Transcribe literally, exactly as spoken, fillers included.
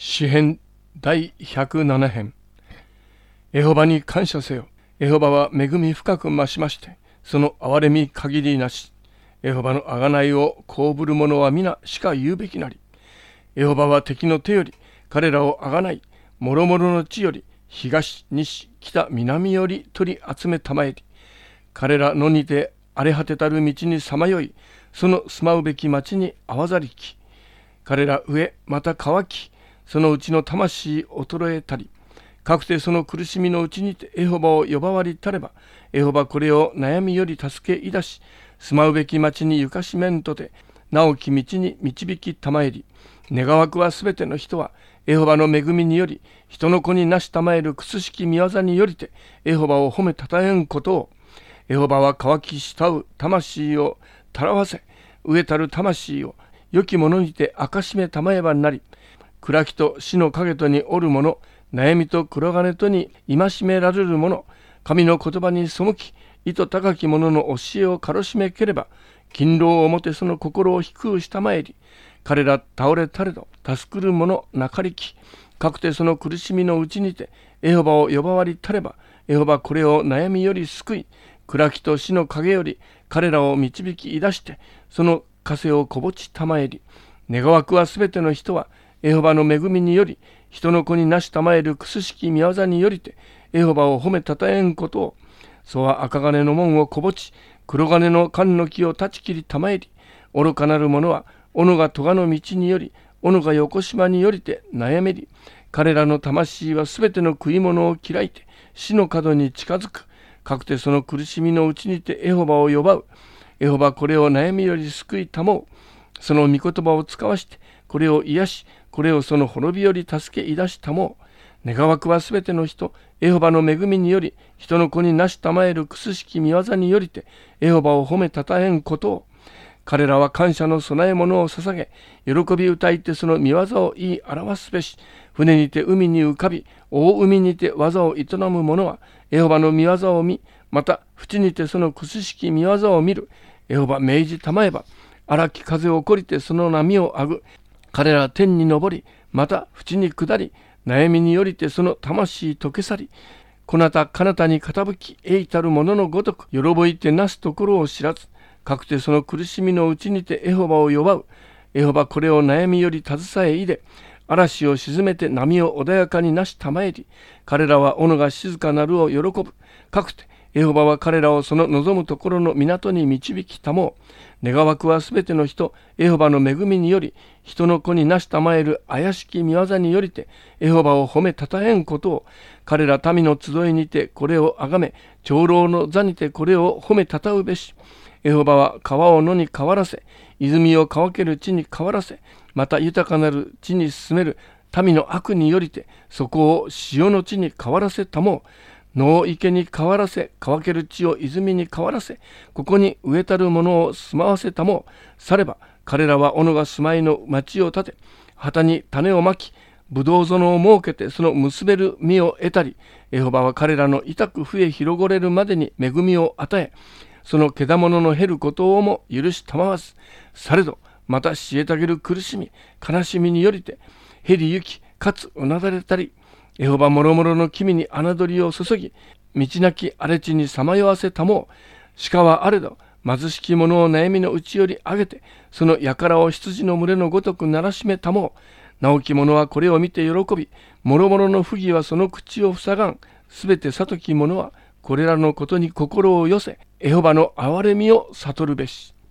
詩編第ひゃくなな編。エホバに感謝せよ。エホバは恵み深く増しまして、その憐れみ限りなし。エホバの贖いをこぶる者は皆しか言うべきなり。エホバは敵の手より彼らを贖い、もろもろの地より東、西、北、南より取り集めたまえり。彼らのにて荒れ果てたる道にさまよい、その住まうべき町にあわざりき。彼ら飢え、また乾き、そのうちの魂衰えたり、かくてその苦しみのうちにてエホバを呼ばわりたれば、エホバこれを悩みより助けいだし、住まうべき町にゆかしめんとて、直き道に導きたまえり。願わくはすべての人は、エホバの恵みにより、人の子になしたまえるくすしき御業によりて、エホバを褒めたたえんことを。エホバは乾き慕う魂をたらわせ、飢えたる魂を良きものにて明かしめたまえばなり、暗きと死の影とにおる者、悩みと黒金とに戒められる者、神の言葉に背き、意図高き者の教えを軽しめければ、勤労をもてその心を低うしたまえり、彼ら倒れたれど助くる者なかりき、かくてその苦しみのうちにて、エホバを呼ばわりたれば、エホバこれを悩みより救い、暗きと死の影より彼らを導き出して、その枷をこぼちたまえり。願わくはすべての人は、エホバの恵みにより、人の子になしたまえるくすしき御業によりて、エホバを褒めたたえんことを。そは赤金の門をこぼち、黒金の缶の木を断ち切りたまえり。愚かなる者は、斧が咎の道により、斧が横島によりて悩めり。彼らの魂はすべての食い物を嫌いて、死の角に近づく。かくてその苦しみのうちにてエホバを呼ばう。エホバこれを悩みより救いたもう。その御言葉を使わして、これを癒し、これをその滅びより助けいだしたもう。願わくはすべての人、エホバの恵みにより、人の子になしたまえるくすしき御業によりて、エホバを褒めたたえんことを。彼らは感謝の供え物を捧げ、喜び歌いてその御業を言い表すべし。船にて海に浮かび、大海にて技を営む者は、エホバの御業を見、また淵にてそのくすしき御業を見る。エホバ命じたまえば、荒き風をこりてその波をあぐ。彼ら天に昇り、また淵に下り、悩みによりてその魂溶け去り、こなたかなたに傾き、栄いたる者のごとく、よろぼいてなすところを知らず、かくてその苦しみのうちにてエホバを呼ばう。エホバこれを悩みより携えいで、嵐を沈めて波を穏やかになしたまえり。彼らは斧が静かなるを喜ぶ。かくてエホバは彼らをその望むところの港に導きたもう。願わくはすべての人、エホバの恵みにより、人の子になしたまえる怪しき御業によりて、エホバを褒めたたえんことを。彼ら民の集いにてこれをあがめ、長老の座にてこれを褒めたたうべし。エホバは川を野に変わらせ、泉を乾ける地に変わらせ、また豊かなる地に進める民の悪によりて、そこを塩の地に変わらせたもう。野を池に変わらせ、乾ける地を泉に変わらせ、ここに植えたるものを住まわせたもう。されば、彼らは斧が住まいの町を建て、旗に種をまき、ぶどう園を設けてその結べる実を得たり、エホバは彼らの痛く増え広ごれるまでに恵みを与え、そのけだものの減ることをも許したまわず。されど、また虐げる苦しみ、悲しみによりて、減りゆき、かつうなだれたり、エホバもろもろの君に侮りを注ぎ、道なき荒れ地にさまよわせたもう。鹿はあれど、貧しき者を悩みのうちより上げて、その輩を羊の群れのごとくならしめたもう。直き者はこれを見て喜び、もろもろの不義はその口を塞がん。すべて悟き者は、これらのことに心を寄せ、エホバの憐れみを悟るべし。